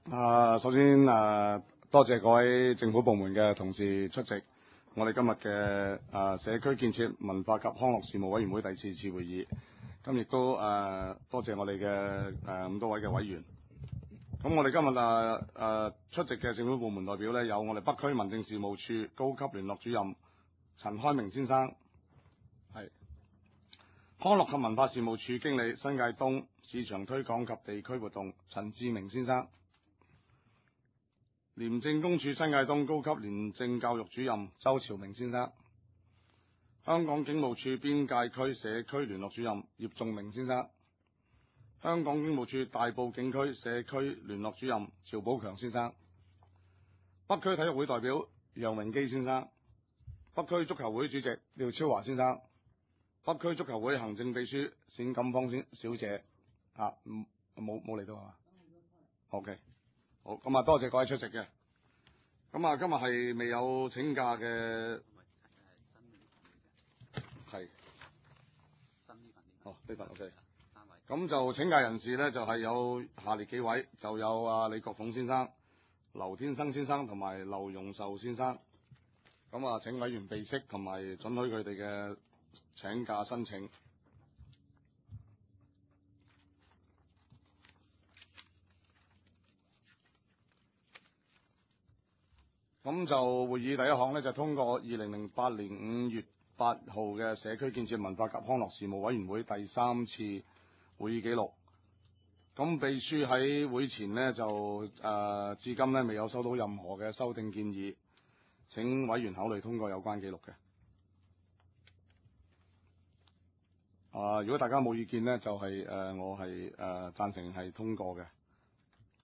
首先多謝各位政府部門嘅同事出席我哋今日嘅社區建設文化及康樂事務委員會第4次會議。咁亦都多謝我哋嘅咁多位嘅委員。咁我哋今日出席嘅政府部門代表呢，有我哋北區民政事務處高級聯絡主任陳開明先生，係康樂及文化事務處經理新界東市場推廣及地區活動陳志明先生，廉政公署新界東高級廉政教育主任周朝明先生，香港警務處邊界區社區聯絡主任葉仲明先生，香港警務處大埔警區社區聯絡主任趙寶強先生，北區體育會代表楊榮基先生，北區足球會主席廖超華先生，北區足球會行政秘書冼錦芳小姐，冇嚟到係嘛？OK， 好，咁多謝各位出席嘅。咁今日係未有請假嘅，係呢份 OK。咁就請假人士呢，就係有下列幾位，就有李國鳳先生、劉天生先生同埋劉容壽先生。咁請委員備悉同埋准許佢哋嘅請假申請。咁就會議第一項呢，就通過2008年5月8號嘅社區建設文化及康樂事務委員會第3次會議記錄。咁秘書喺會前呢，就至今呢未有收到任何嘅修訂建議，請委員考慮通過有關記錄嘅。如果大家冇意見呢，就係我係贊成係通過嘅。